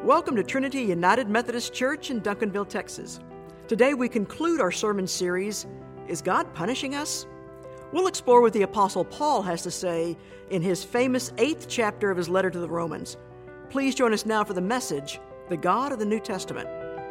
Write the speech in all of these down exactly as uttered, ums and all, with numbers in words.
Welcome to Trinity United Methodist Church in Duncanville, Texas. Today we conclude our sermon series, Is God Punishing Us? We'll explore what the Apostle Paul has to say in his famous eighth chapter of his letter to the Romans. Please join us now for the message, The God of the New Testament.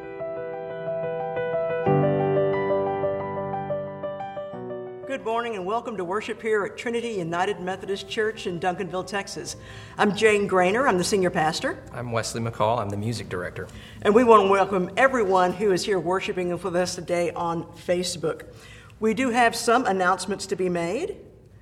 Good morning and welcome to worship here at Trinity United Methodist Church in Duncanville, Texas. I'm Jane Grainer, I'm the senior pastor. I'm Wesley McCall, I'm the music director. And we want to welcome everyone who is here worshiping with us today on Facebook. We do have some announcements to be made.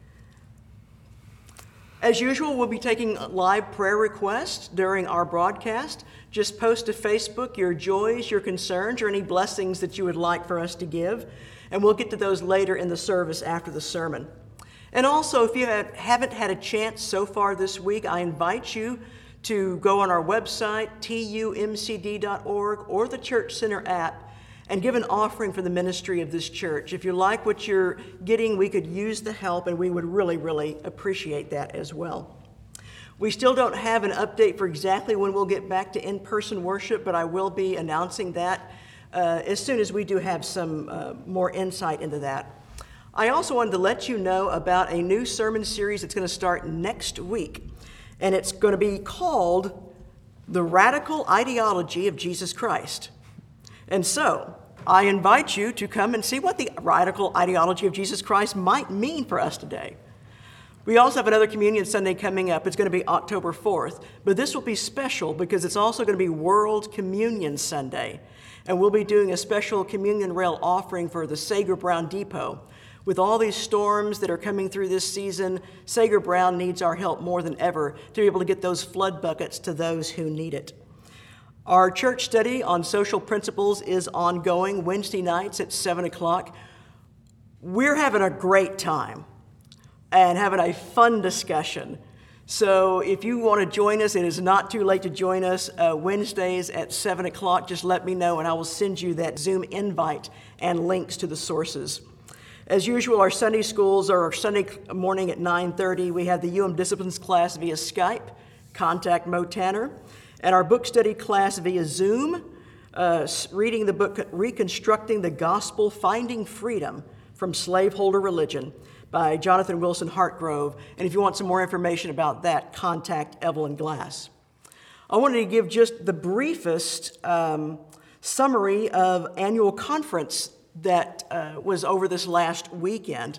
As usual, we'll be taking live prayer requests during our broadcast. Just post to Facebook your joys, your concerns, or any blessings that you would like for us to give. And we'll get to those later in the service after the sermon. And also, if you have, haven't had a chance so far this week, I invite you to go on our website, T U M C D dot org, or the Church Center app, and give an offering for the ministry of this church. If you like what you're getting, we could use the help, and we would really, really appreciate that as well. We still don't have an update for exactly when we'll get back to in-person worship, but I will be announcing that Uh, as soon as we do have some uh, more insight into that. I also wanted to let you know about a new sermon series that's going to start next week, and it's going to be called The Radical Ideology of Jesus Christ. And so, I invite you to come and see what the radical ideology of Jesus Christ might mean for us today. We also have another Communion Sunday coming up. It's going to be October fourth, but this will be special because it's also going to be World Communion Sunday. And we'll be doing a special communion rail offering for the Sager Brown Depot. With all these storms that are coming through this season, Sager Brown needs our help more than ever to be able to get those flood buckets to those who need it. Our church study on social principles is ongoing Wednesday nights at seven o'clock. We're having a great time and having a fun discussion. So if you want to join us, it is not too late to join us uh, Wednesdays at seven o'clock. Just let me know and I will send you that Zoom invite and links to the sources. As usual, our Sunday schools are our Sunday morning at nine thirty. We have the U M Disciplines class via Skype, contact Mo Tanner, and our book study class via Zoom, uh, reading the book Reconstructing the Gospel, Finding Freedom from Slaveholder Religion, by Jonathan Wilson Hartgrove. And if you want some more information about that, contact Evelyn Glass. I wanted to give just the briefest um, summary of annual conference that uh, was over this last weekend.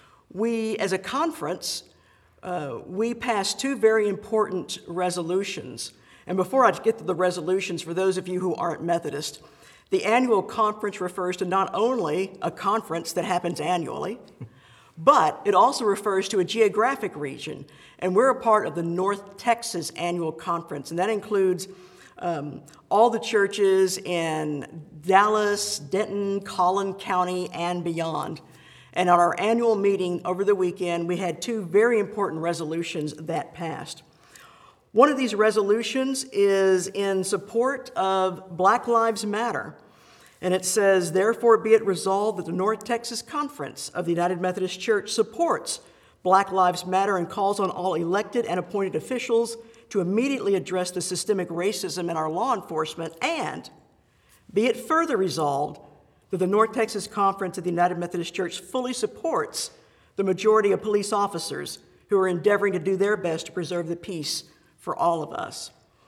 We, as a conference, uh, we passed two very important resolutions. And before I get to the resolutions, for those of you who aren't Methodist, the annual conference refers to not only a conference that happens annually, but it also refers to a geographic region, and we're a part of the North Texas Annual Conference, and that includes um, all the churches in Dallas, Denton, Collin County, and beyond. And at our annual meeting over the weekend, we had two very important resolutions that passed. One of these resolutions is in support of Black Lives Matter. And it says, therefore be it resolved that the North Texas Conference of the United Methodist Church supports Black Lives Matter and calls on all elected and appointed officials to immediately address the systemic racism in our law enforcement, and be it further resolved that the North Texas Conference of the United Methodist Church fully supports the majority of police officers who are endeavoring to do their best to preserve the peace for all of us.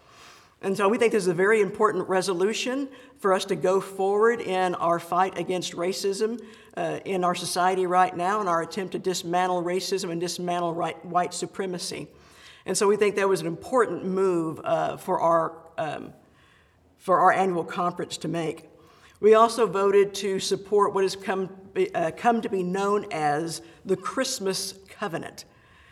And so we think this is a very important resolution for us to go forward in our fight against racism uh, in our society right now, and our attempt to dismantle racism and dismantle right, white supremacy. And so we think that was an important move uh, for our um, for our annual conference to make. We also voted to support what has come uh, come to be known as the Christmas Covenant.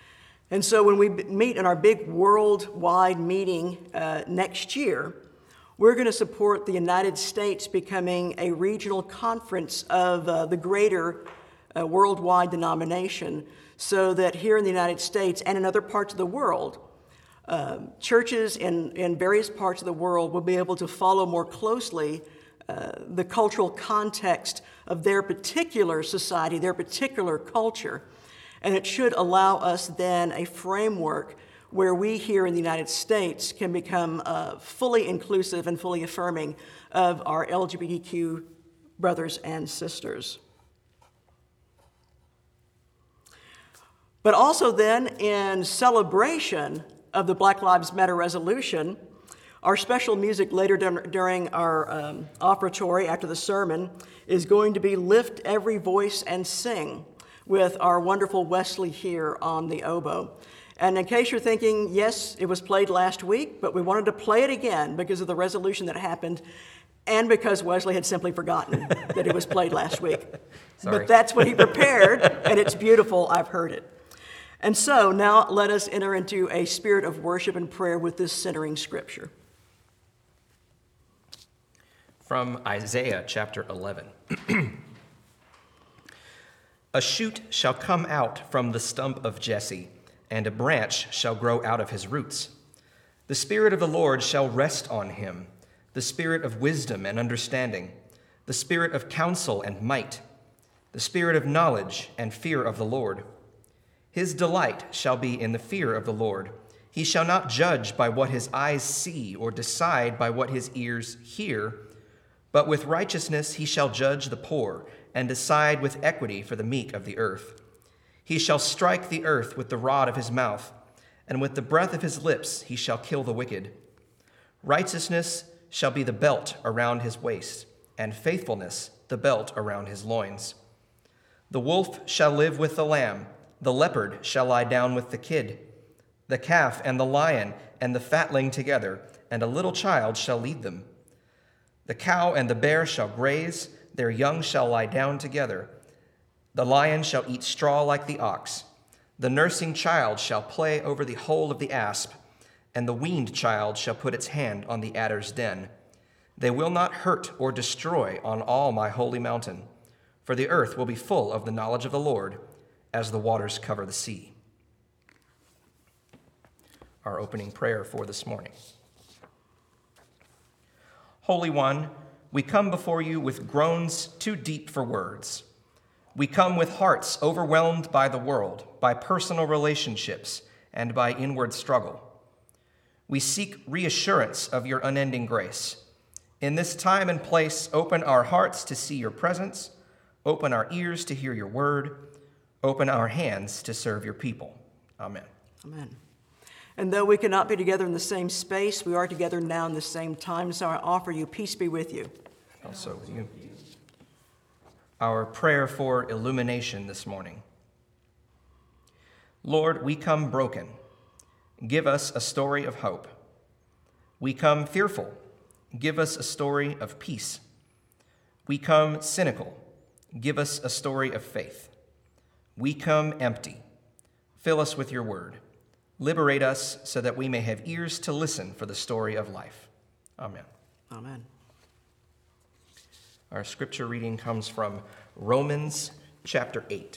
And so when we meet in our big worldwide meeting uh, next year, we're going to support the United States becoming a regional conference of uh, the greater uh, worldwide denomination, so that here in the United States and in other parts of the world, uh, churches in, in various parts of the world will be able to follow more closely uh, the cultural context of their particular society, their particular culture. And it should allow us then a framework where we here in the United States can become uh, fully inclusive and fully affirming of our L G B T Q brothers and sisters. But also then, in celebration of the Black Lives Matter resolution, our special music later during our um, offertory after the sermon is going to be Lift Every Voice and Sing with our wonderful Wesley here on the oboe. And in case you're thinking, yes, it was played last week, but we wanted to play it again because of the resolution that happened and because Wesley had simply forgotten that it was played last week. Sorry. But that's what he prepared, and it's beautiful. I've heard it. And so now let us enter into a spirit of worship and prayer with this centering scripture. From Isaiah chapter eleven. A shoot shall come out from the stump of Jesse, and a branch shall grow out of his roots. The Spirit of the Lord shall rest on him, the Spirit of wisdom and understanding, the Spirit of counsel and might, the Spirit of knowledge and fear of the Lord. His delight shall be in the fear of the Lord. He shall not judge by what his eyes see or decide by what his ears hear, but with righteousness he shall judge the poor and decide with equity for the meek of the earth. He shall strike the earth with the rod of his mouth, and with the breath of his lips he shall kill the wicked. Righteousness shall be the belt around his waist, and faithfulness the belt around his loins. The wolf shall live with the lamb, the leopard shall lie down with the kid, the calf and the lion and the fatling together, and a little child shall lead them. The cow and the bear shall graze, their young shall lie down together. The lion shall eat straw like the ox. The nursing child shall play over the hole of the asp, and the weaned child shall put its hand on the adder's den. They will not hurt or destroy on all my holy mountain, for the earth will be full of the knowledge of the Lord, as the waters cover the sea. Our opening prayer for this morning. Holy One, we come before you with groans too deep for words. We come with hearts overwhelmed by the world, by personal relationships, and by inward struggle. We seek reassurance of your unending grace. In this time and place, open our hearts to see your presence, open our ears to hear your word, open our hands to serve your people. Amen. Amen. And though we cannot be together in the same space, we are together now in the same time, so I offer you peace be with you. Also with you. Our prayer for illumination this morning. Lord, we come broken. Give us a story of hope. We come fearful. Give us a story of peace. We come cynical. Give us a story of faith. We come empty. Fill us with your word. Liberate us so that we may have ears to listen for the story of life. Amen. Amen. Our scripture reading comes from Romans chapter eight.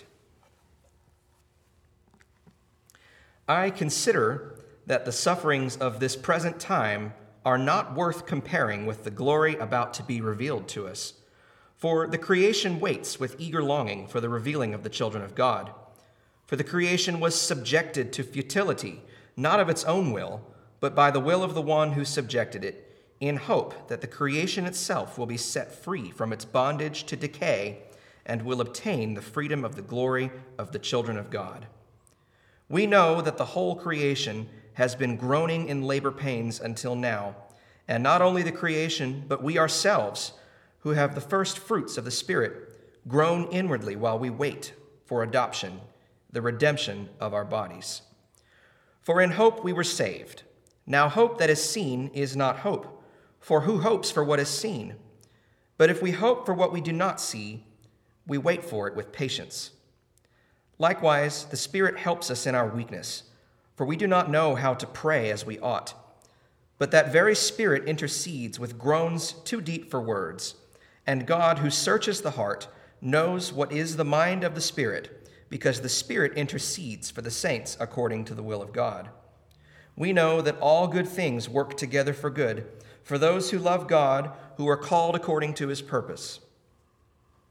I consider that the sufferings of this present time are not worth comparing with the glory about to be revealed to us. For the creation waits with eager longing for the revealing of the children of God. For the creation was subjected to futility, not of its own will, but by the will of the one who subjected it, in hope that the creation itself will be set free from its bondage to decay and will obtain the freedom of the glory of the children of God. We know that the whole creation has been groaning in labor pains until now, and not only the creation, but we ourselves, who have the first fruits of the Spirit, groan inwardly while we wait for adoption, the redemption of our bodies. For in hope we were saved. Now hope that is seen is not hope, for who hopes for what is seen? But if we hope for what we do not see, we wait for it with patience. Likewise, the Spirit helps us in our weakness, for we do not know how to pray as we ought. But that very Spirit intercedes with groans too deep for words. And God, who searches the heart, knows what is the mind of the Spirit, because the Spirit intercedes for the saints according to the will of God. We know that all good things work together for good, for those who love God, who are called according to his purpose.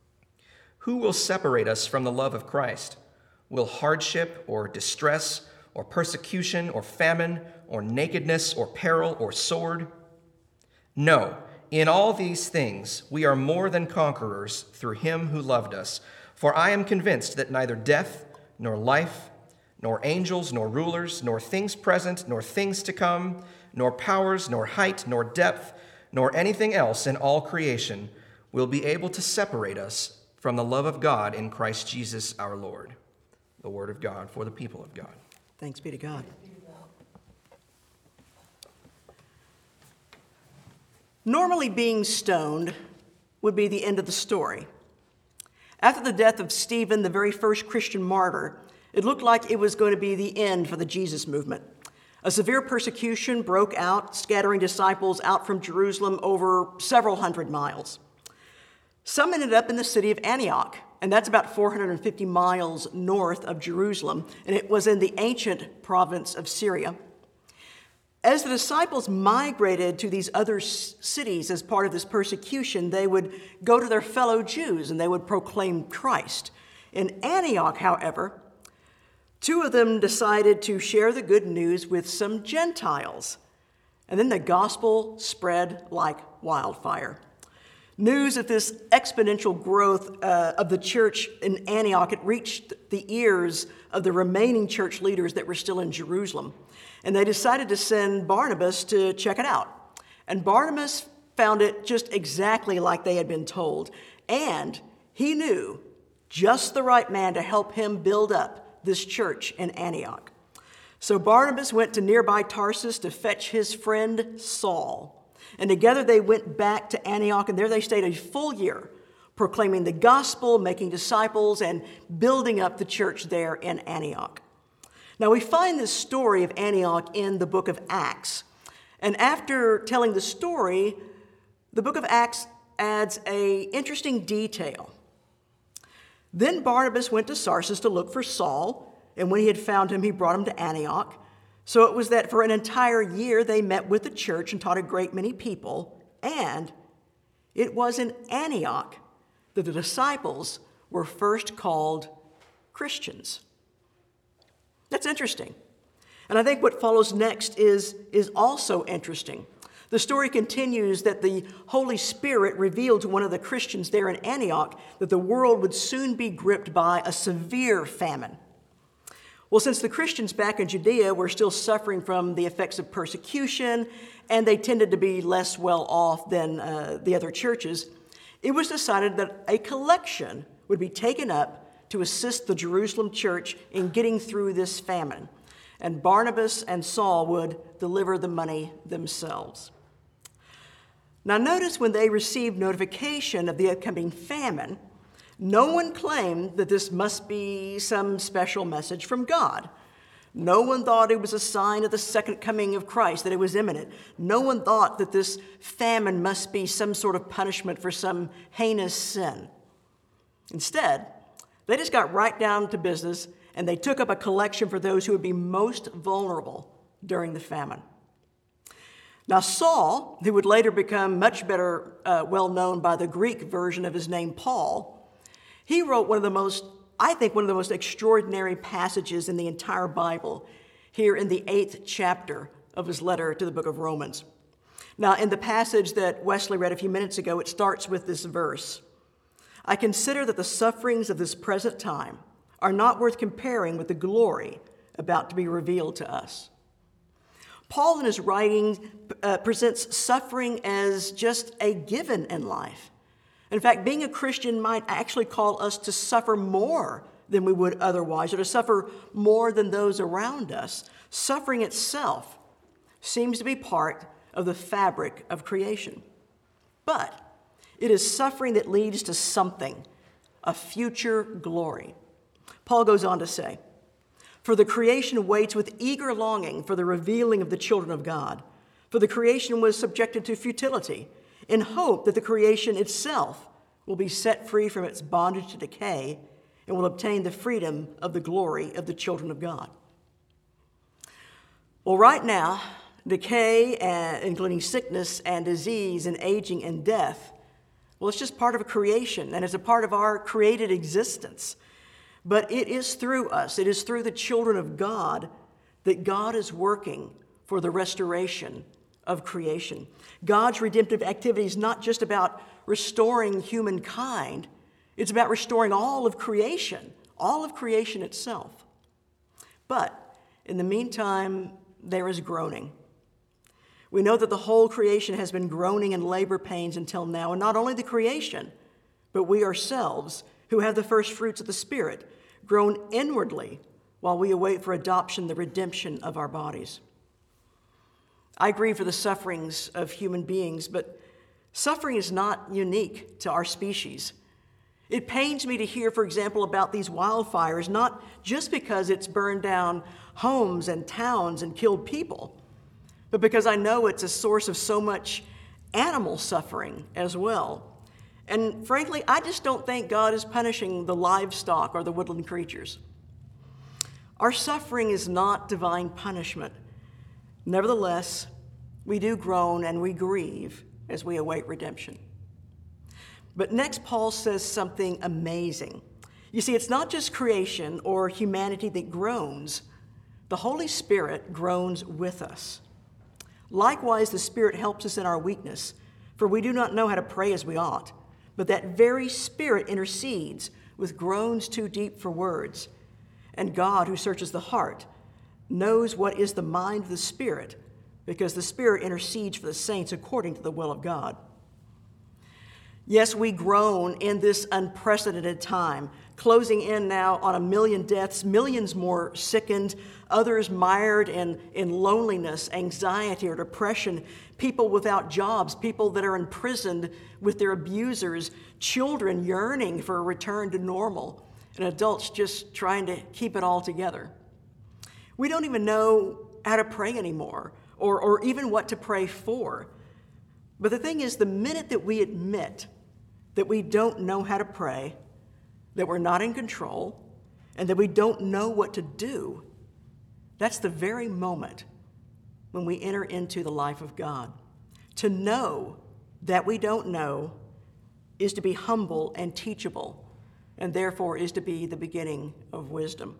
Who will separate us from the love of Christ? Will hardship or distress or persecution, or famine, or nakedness, or peril, or sword? No, in all these things we are more than conquerors through him who loved us. For I am convinced that neither death, nor life, nor angels, nor rulers, nor things present, nor things to come, nor powers, nor height, nor depth, nor anything else in all creation will be able to separate us from the love of God in Christ Jesus our Lord. The word of God for the people of God. Thanks be to God. Normally, being stoned would be the end of the story. After the death of Stephen, the very first Christian martyr, it looked like it was going to be the end for the Jesus movement. A severe persecution broke out, scattering disciples out from Jerusalem over several hundred miles. Some ended up in the city of Antioch, and that's about four hundred fifty miles north of Jerusalem, and it was in the ancient province of Syria. As the disciples migrated to these other cities as part of this persecution, they would go to their fellow Jews and they would proclaim Christ. In Antioch, however, two of them decided to share the good news with some Gentiles, and then the gospel spread like wildfire. News of this exponential growth uh, of the church in Antioch, it reached the ears of the remaining church leaders that were still in Jerusalem. And they decided to send Barnabas to check it out. And Barnabas found it just exactly like they had been told. And he knew just the right man to help him build up this church in Antioch. So Barnabas went to nearby Tarsus to fetch his friend Saul. And together they went back to Antioch, and there they stayed a full year, proclaiming the gospel, making disciples, and building up the church there in Antioch. Now, we find this story of Antioch in the book of Acts. And after telling the story, the book of Acts adds an interesting detail. Then Barnabas went to Tarsus to look for Saul, and when he had found him, he brought him to Antioch. So it was that for an entire year they met with the church and taught a great many people, and it was in Antioch that the disciples were first called Christians. That's interesting. And I think what follows next is, is also interesting. The story continues that the Holy Spirit revealed to one of the Christians there in Antioch that the world would soon be gripped by a severe famine. Well, since the Christians back in Judea were still suffering from the effects of persecution, and they tended to be less well off than uh, the other churches, it was decided that a collection would be taken up to assist the Jerusalem church in getting through this famine. And Barnabas and Saul would deliver the money themselves. Now notice when they received notification of the upcoming famine, no one claimed that this must be some special message from God. No one thought it was a sign of the second coming of Christ, that it was imminent. No one thought that this famine must be some sort of punishment for some heinous sin. Instead, they just got right down to business, and they took up a collection for those who would be most vulnerable during the famine. Now, Saul, who would later become much better uh, well known by the Greek version of his name, Paul, he wrote one of the most, I think, one of the most extraordinary passages in the entire Bible here in the eighth chapter of his letter to the book of Romans. Now, in the passage that Wesley read a few minutes ago, it starts with this verse. I consider that the sufferings of this present time are not worth comparing with the glory about to be revealed to us. Paul, in his writing, uh, presents suffering as just a given in life. In fact, being a Christian might actually call us to suffer more than we would otherwise, or to suffer more than those around us. Suffering itself seems to be part of the fabric of creation. But it is suffering that leads to something, a future glory. Paul goes on to say, for the creation waits with eager longing for the revealing of the children of God. For the creation was subjected to futility, in hope that the creation itself will be set free from its bondage to decay and will obtain the freedom of the glory of the children of God. Well, right now, decay, uh, including sickness and disease and aging and death, well, it's just part of a creation, and it's a part of our created existence. But it is through us, it is through the children of God, that God is working for the restoration of creation. God's redemptive activity is not just about restoring humankind, it's about restoring all of creation, all of creation itself. But in the meantime, there is groaning. We know that the whole creation has been groaning in labor pains until now, and not only the creation, but we ourselves, who have the first fruits of the Spirit, groan inwardly while we await for adoption, the redemption of our bodies. I grieve for the sufferings of human beings, but suffering is not unique to our species. It pains me to hear, for example, about these wildfires, not just because it's burned down homes and towns and killed people, but because I know it's a source of so much animal suffering as well. And frankly, I just don't think God is punishing the livestock or the woodland creatures. Our suffering is not divine punishment. Nevertheless, we do groan and we grieve as we await redemption. But next, Paul says something amazing. You see, it's not just creation or humanity that groans. The Holy Spirit groans with us. Likewise, the Spirit helps us in our weakness, for we do not know how to pray as we ought. But that very Spirit intercedes with groans too deep for words. And God, who searches the heart, knows what is the mind of the Spirit, because the Spirit intercedes for the saints according to the will of God. Yes, we groan in this unprecedented time, closing in now on a million deaths, millions more sickened, others mired in, in loneliness, anxiety, or depression, people without jobs, people that are imprisoned with their abusers, children yearning for a return to normal, and adults just trying to keep it all together. We don't even know how to pray anymore, or, or even what to pray for. But the thing is, the minute that we admit that we don't know how to pray, that we're not in control, and that we don't know what to do, that's the very moment when we enter into the life of God. To know that we don't know is to be humble and teachable, and therefore is to be the beginning of wisdom.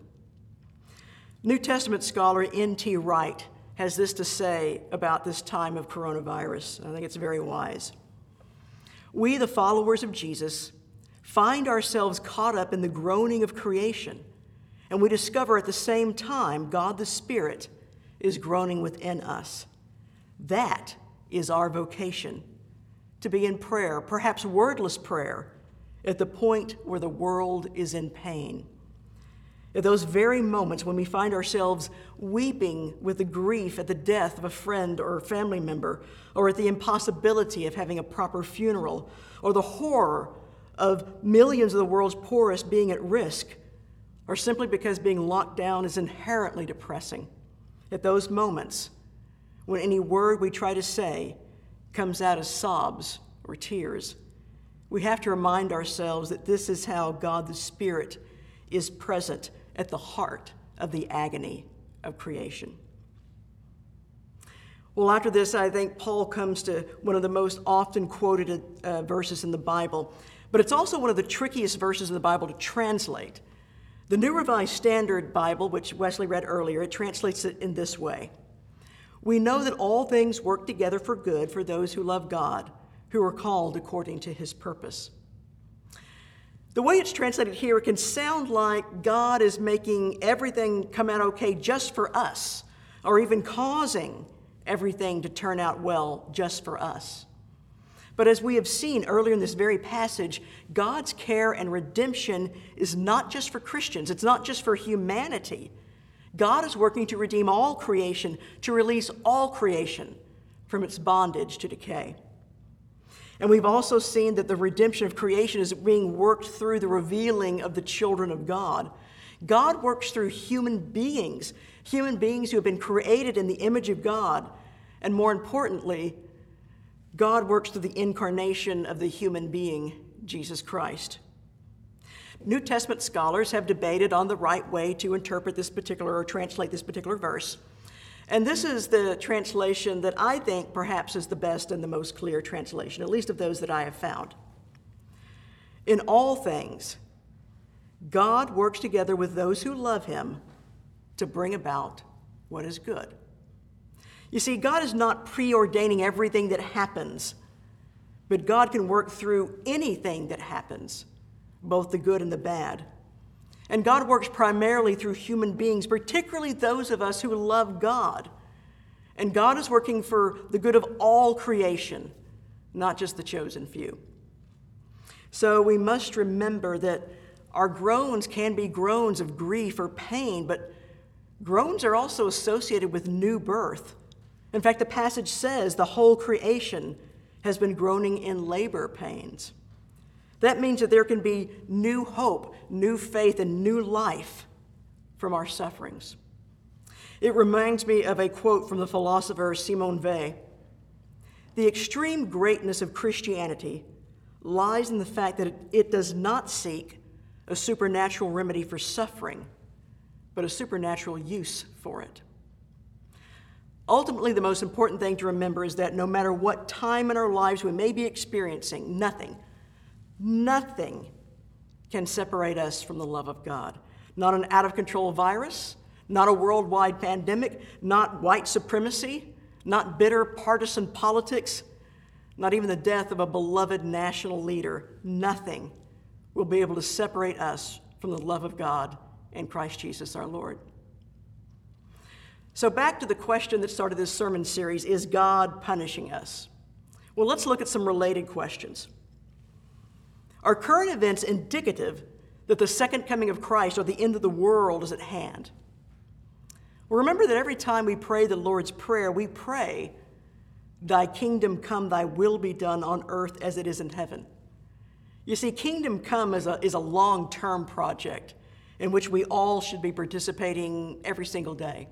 New Testament scholar N T Wright has this to say about this time of coronavirus. I think it's very wise. We, the followers of Jesus, find ourselves caught up in the groaning of creation, and we discover at the same time God the Spirit is groaning within us. That is our vocation, to be in prayer, perhaps wordless prayer, at the point where the world is in pain. At those very moments when we find ourselves weeping with the grief at the death of a friend or family member, or at the impossibility of having a proper funeral, or the horror of millions of the world's poorest being at risk, or simply because being locked down is inherently depressing. At those moments, when any word we try to say comes out as sobs or tears, we have to remind ourselves that this is how God the Spirit is present at the heart of the agony of creation. Well, after this, I think Paul comes to one of the most often quoted uh, verses in the Bible, but it's also one of the trickiest verses in the Bible to translate. The New Revised Standard Bible, which Wesley read earlier, it translates it in this way. We know that all things work together for good for those who love God, who are called according to his purpose. The way it's translated here, it can sound like God is making everything come out okay just for us, or even causing everything to turn out well just for us. But as we have seen earlier in this very passage, God's care and redemption is not just for Christians. It's not just for humanity. God is working to redeem all creation, to release all creation from its bondage to decay. And we've also seen that the redemption of creation is being worked through the revealing of the children of God. God works through human beings, human beings who have been created in the image of God. And more importantly, God works through the incarnation of the human being, Jesus Christ. New Testament scholars have debated on the right way to interpret this particular or translate this particular verse. And this is the translation that I think perhaps is the best and the most clear translation, at least of those that I have found. In all things, God works together with those who love him to bring about what is good. You see, God is not preordaining everything that happens, but God can work through anything that happens, both the good and the bad. And God works primarily through human beings, particularly those of us who love God. And God is working for the good of all creation, not just the chosen few. So we must remember that our groans can be groans of grief or pain, but groans are also associated with new birth. In fact, the passage says the whole creation has been groaning in labor pains. That means that there can be new hope, new faith, and new life from our sufferings. It reminds me of a quote from the philosopher Simone Weil. The extreme greatness of Christianity lies in the fact that it does not seek a supernatural remedy for suffering, but a supernatural use for it. Ultimately, the most important thing to remember is that no matter what time in our lives we may be experiencing, nothing, nothing can separate us from the love of God. Not an out-of-control virus, not a worldwide pandemic, not white supremacy, not bitter partisan politics, not even the death of a beloved national leader. Nothing will be able to separate us from the love of God and Christ Jesus our Lord. So back to the question that started this sermon series, is God punishing us? Well, let's look at some related questions. Are current events indicative that the second coming of Christ or the end of the world is at hand? Well, remember that every time we pray the Lord's Prayer, we pray, "Thy kingdom come, thy will be done on earth as it is in heaven." You see, kingdom come is a, is a long-term project in which we all should be participating every single day.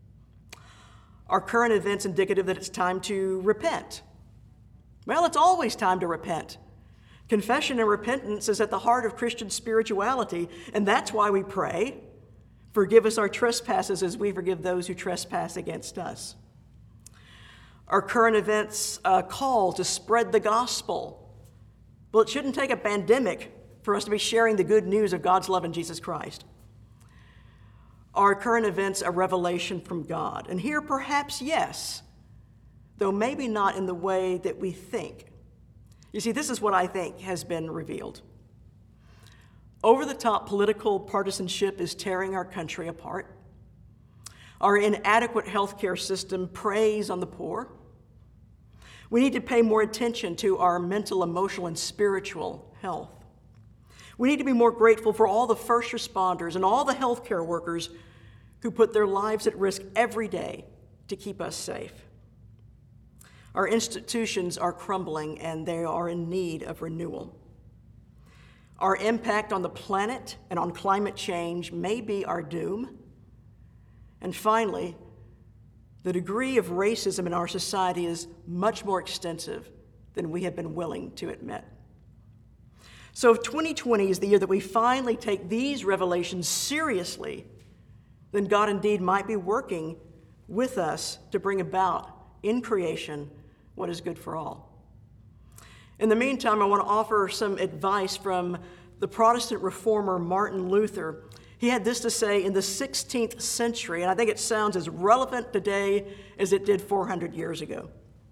Are current events indicative that it's time to repent? Well, it's always time to repent. Confession and repentance is at the heart of Christian spirituality, and that's why we pray, "Forgive us our trespasses as we forgive those who trespass against us." Our current events uh, call to spread the gospel. Well, it shouldn't take a pandemic for us to be sharing the good news of God's love in Jesus Christ. Are current events a revelation from God? And here, perhaps, yes, though maybe not in the way that we think. You see, this is what I think has been revealed. Over-the-top political partisanship is tearing our country apart. Our inadequate healthcare system preys on the poor. We need to pay more attention to our mental, emotional, and spiritual health. We need to be more grateful for all the first responders and all the healthcare workers who put their lives at risk every day to keep us safe. Our institutions are crumbling and they are in need of renewal. Our impact on the planet and on climate change may be our doom. And finally, the degree of racism in our society is much more extensive than we have been willing to admit. So if twenty twenty is the year that we finally take these revelations seriously, then God indeed might be working with us to bring about in creation what is good for all. In the meantime, I want to offer some advice from the Protestant reformer Martin Luther. He had this to say in the sixteenth century, and I think it sounds as relevant today as it did four hundred years ago.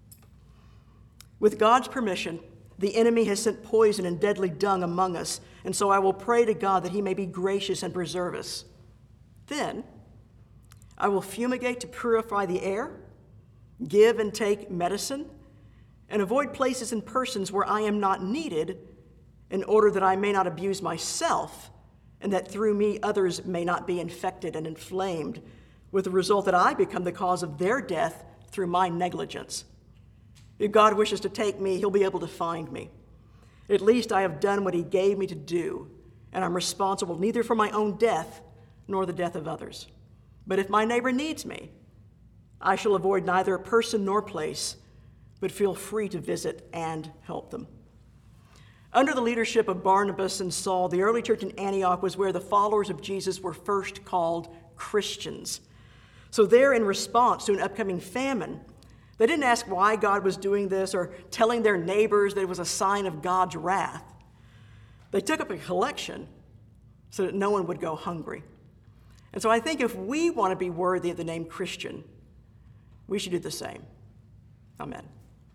With God's permission, the enemy has sent poison and deadly dung among us, and so I will pray to God that he may be gracious and preserve us. Then I will fumigate to purify the air, give and take medicine, and avoid places and persons where I am not needed, in order that I may not abuse myself, and that through me others may not be infected and inflamed, with the result that I become the cause of their death through my negligence. If God wishes to take me, he'll be able to find me. At least I have done what he gave me to do, and I'm responsible neither for my own death nor the death of others. But if my neighbor needs me, I shall avoid neither person nor place, but feel free to visit and help them. Under the leadership of Barnabas and Saul, the early church in Antioch was where the followers of Jesus were first called Christians. So there, in response to an upcoming famine, they didn't ask why God was doing this or telling their neighbors that it was a sign of God's wrath. They took up a collection so that no one would go hungry. And so I think if we want to be worthy of the name Christian, we should do the same. Amen.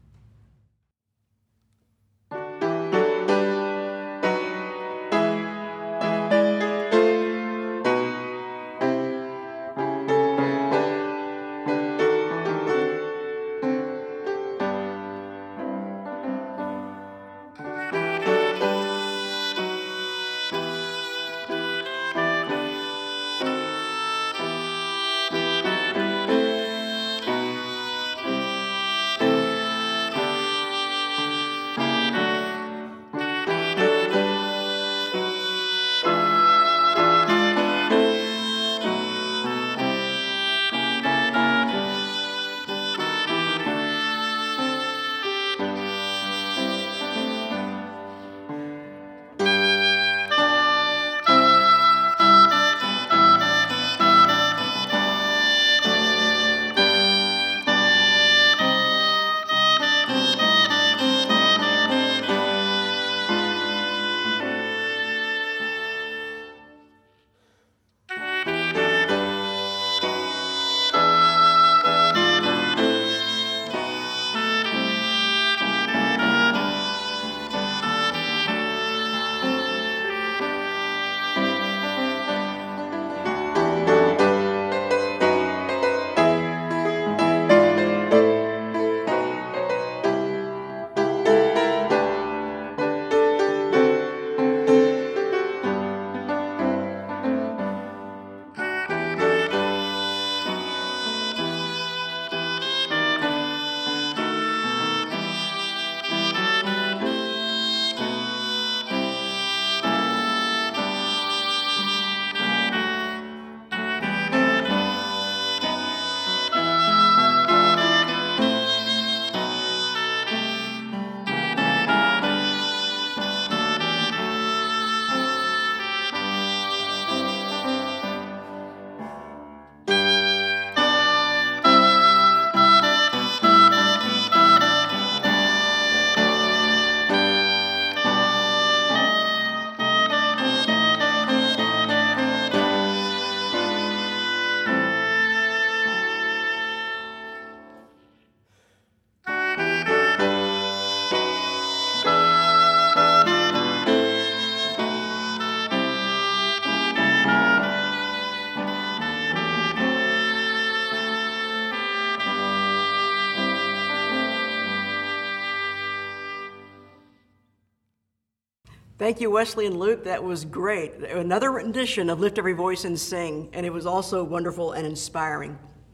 Thank you, Wesley and Luke. That was great. Another rendition of Lift Every Voice and Sing, and it was also wonderful and inspiring.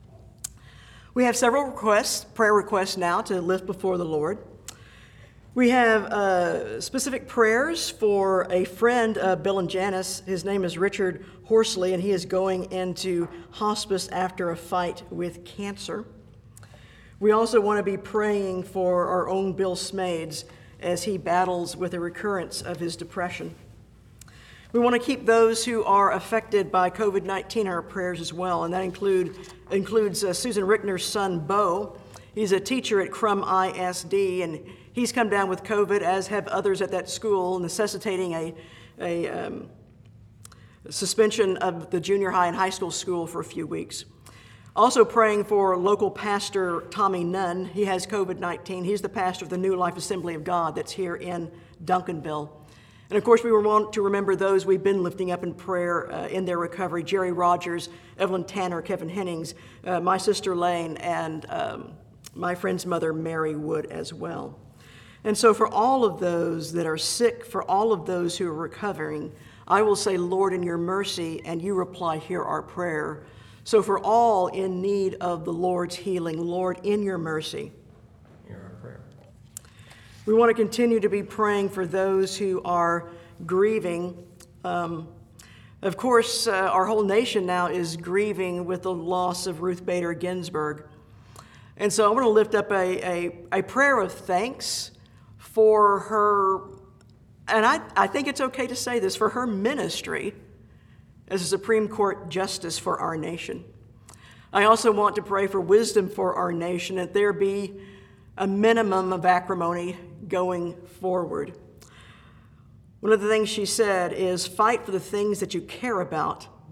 We have several requests, prayer requests now to lift before the Lord. We have uh, specific prayers for a friend of Bill and Janice. His name is Richard Horsley, and he is going into hospice after a fight with cancer. We also want to be praying for our own Bill Smades as he battles with a recurrence of his depression. We want to keep those who are affected by covid nineteen in our prayers as well, and that include, includes uh, Susan Rickner's son, Bo. He's a teacher at Crum I S D, and he's come down with COVID, as have others at that school, necessitating a, a um, suspension of the junior high and high school school for a few weeks. Also praying for local pastor Tommy Nunn. He has covid nineteen. He's the pastor of the New Life Assembly of God that's here in Duncanville. And of course, we want to remember those we've been lifting up in prayer uh, in their recovery: Jerry Rogers, Evelyn Tanner, Kevin Hennings, uh, my sister Lane, and um, my friend's mother, Mary Wood, as well. And so for all of those that are sick, for all of those who are recovering, I will say, Lord, in your mercy, and you reply, hear our prayer. So for all in need of the Lord's healing, Lord, in your mercy, hear our prayer. We want to continue to be praying for those who are grieving. Um, of course, uh, our whole nation now is grieving with the loss of Ruth Bader Ginsburg. And so I want to lift up a, a, a prayer of thanks for her, and I, I think it's okay to say this, for her ministry as a Supreme Court justice for our nation. I also want to pray for wisdom for our nation, that there be a minimum of acrimony going forward. One of the things she said is, fight for the things that you care about,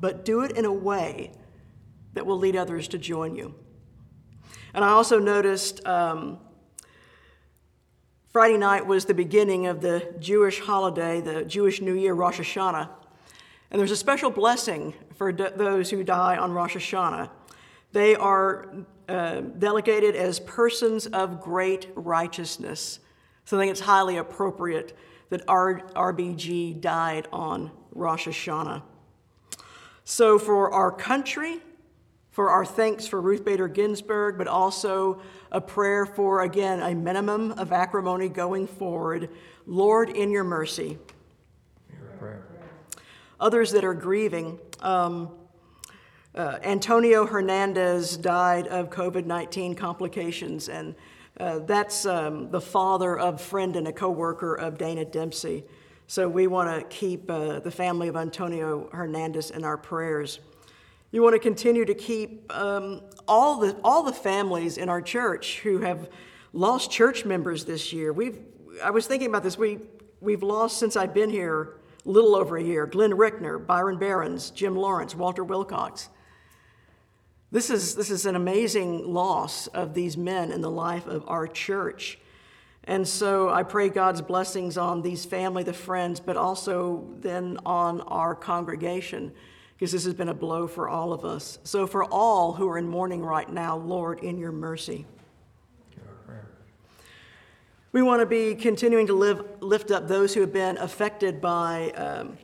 but do it in a way that will lead others to join you. And I also noticed um, Friday night was the beginning of the Jewish holiday, the Jewish New Year, Rosh Hashanah. And there's a special blessing for d- those who die on Rosh Hashanah. They are uh, delegated as persons of great righteousness. So I think it's highly appropriate that R- RBG died on Rosh Hashanah. So for our country, for our thanks for Ruth Bader Ginsburg, but also a prayer for, again, a minimum of acrimony going forward. Lord, in your mercy. Your prayer. Others that are grieving. Um, uh, Antonio Hernandez died of covid nineteen complications, and uh, that's um, the father of friend and a co-worker of Dana Dempsey. So we want to keep uh, the family of Antonio Hernandez in our prayers. You want to continue to keep um, all the all the families in our church who have lost church members this year. We've I was thinking about this. We we've lost since I've been here a little over a year. Glenn Rickner, Byron Behrens, Jim Lawrence, Walter Wilcox. This is this is an amazing loss of these men in the life of our church. And so I pray God's blessings on these family, the friends, but also then on our congregation, because this has been a blow for all of us. So for all who are in mourning right now, Lord, in your mercy. We want to be continuing to live, lift up those who have been affected by, um,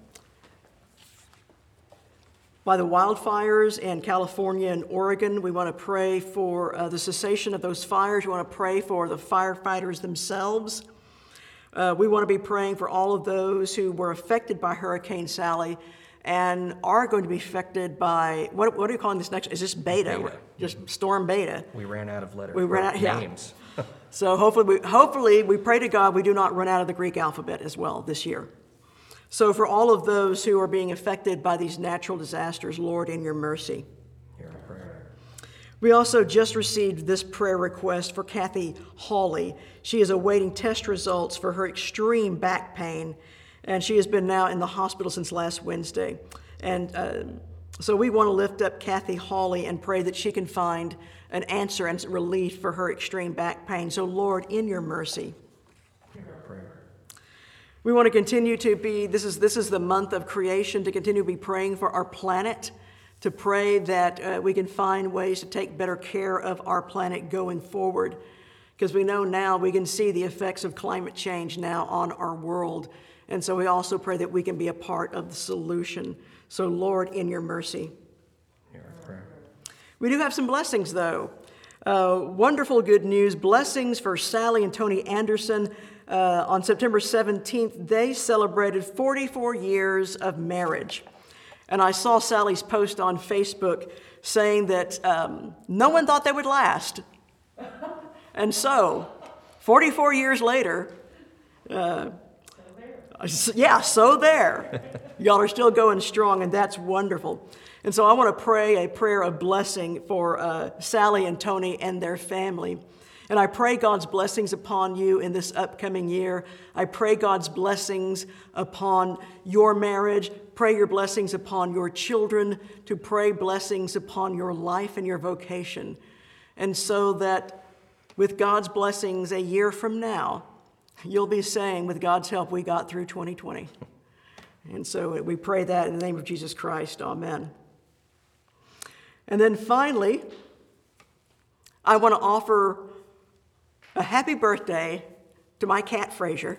by the wildfires in California and Oregon. We want to pray for uh, the cessation of those fires. We want to pray for the firefighters themselves. Uh, we want to be praying for all of those who were affected by Hurricane Sally and are going to be affected by, what, what are you calling this next? Is this beta? Beta. Just Storm Beta. We ran out of letters. We ran out, yeah. Names. So hopefully we, hopefully we pray to God we do not run out of the Greek alphabet as well this year. So for all of those who are being affected by these natural disasters, Lord, in your mercy. Hear our prayer. We also just received this prayer request for Kathy Hawley. She is awaiting test results for her extreme back pain, and she has been now in the hospital since last Wednesday. And uh, so we want to lift up Kathy Hawley and pray that she can find an answer and relief for her extreme back pain. So Lord, in your mercy. Hear our prayer. We want to continue to be, this is this is the month of creation, to continue to be praying for our planet, to pray that uh, we can find ways to take better care of our planet going forward. Because we know now we can see the effects of climate change now on our world. And so we also pray that we can be a part of the solution. So Lord, in your mercy. Hear our prayer. We do have some blessings, though. Uh, wonderful good news. Blessings for Sally and Tony Anderson. Uh, on September seventeenth, they celebrated forty-four years of marriage. And I saw Sally's post on Facebook saying that um, no one thought they would last. And so, forty-four years later, uh, yeah, so there. Y'all are still going strong, and that's wonderful. And so I want to pray a prayer of blessing for uh, Sally and Tony and their family. And I pray God's blessings upon you in this upcoming year. I pray God's blessings upon your marriage. Pray your blessings upon your children. To pray blessings upon your life and your vocation. And so that with God's blessings a year from now, you'll be saying, with God's help, we got through twenty twenty. And so we pray that in the name of Jesus Christ. Amen. And then finally, I want to offer a happy birthday to my cat, Fraser,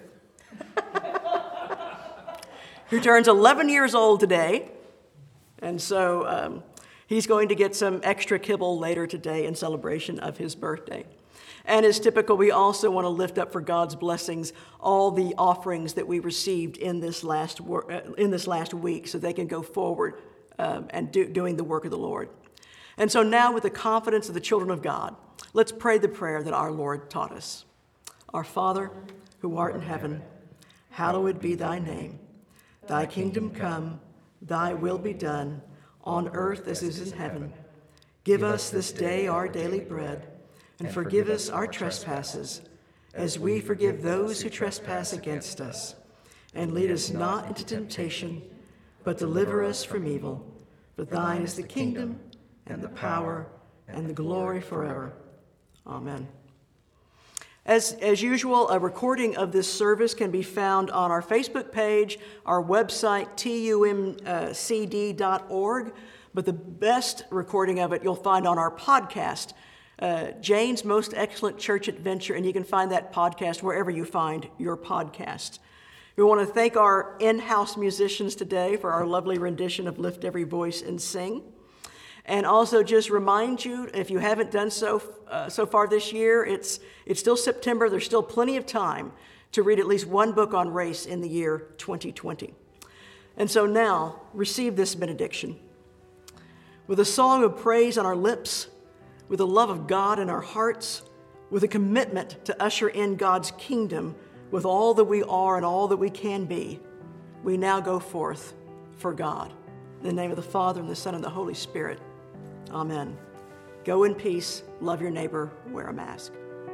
who turns eleven years old today. And so um, he's going to get some extra kibble later today in celebration of his birthday. And as typical, we also want to lift up for God's blessings all the offerings that we received in this last wor- uh, in this last week, so they can go forward um, and do, doing the work of the Lord. And so now, with the confidence of the children of God, let's pray the prayer that our Lord taught us. Our Father, who art in heaven, hallowed be thy name. Thy kingdom come, thy will be done, on earth as is in heaven. Give us this day our daily bread, and forgive us our trespasses, as we forgive those who trespass against us. And lead us not into temptation, but deliver us from evil. For thine is the kingdom, and the power, and the glory forever. Amen. As, as usual, a recording of this service can be found on our Facebook page, our website, T U M C D dot org, but the best recording of it you'll find on our podcast, uh, Jane's Most Excellent Church Adventure, and you can find that podcast wherever you find your podcast. We want to thank our in-house musicians today for our lovely rendition of Lift Every Voice and Sing. And also just remind you, if you haven't done so uh, so far this year, it's it's still September. There's still plenty of time to read at least one book on race in the year twenty twenty. And so now, receive this benediction. With a song of praise on our lips, with the love of God in our hearts, with a commitment to usher in God's kingdom with all that we are and all that we can be, we now go forth for God. In the name of the Father, and the Son, and the Holy Spirit. Amen. Go in peace, love your neighbor, wear a mask.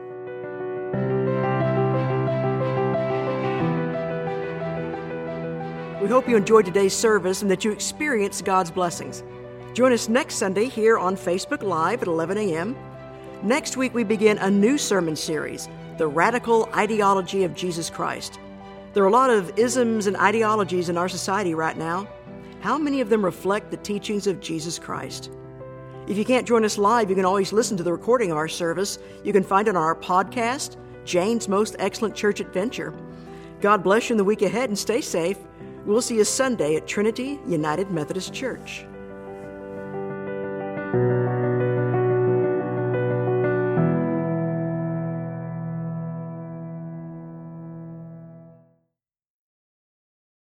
We hope you enjoyed today's service and that you experienced God's blessings. Join us next Sunday here on Facebook Live at eleven a.m. Next week, we begin a new sermon series, The Radical Ideology of Jesus Christ. There are a lot of isms and ideologies in our society right now. How many of them reflect the teachings of Jesus Christ? If you can't join us live, you can always listen to the recording of our service. You can find it on our podcast, Jane's Most Excellent Church Adventure. God bless you in the week ahead and stay safe. We'll see you Sunday at Trinity United Methodist Church.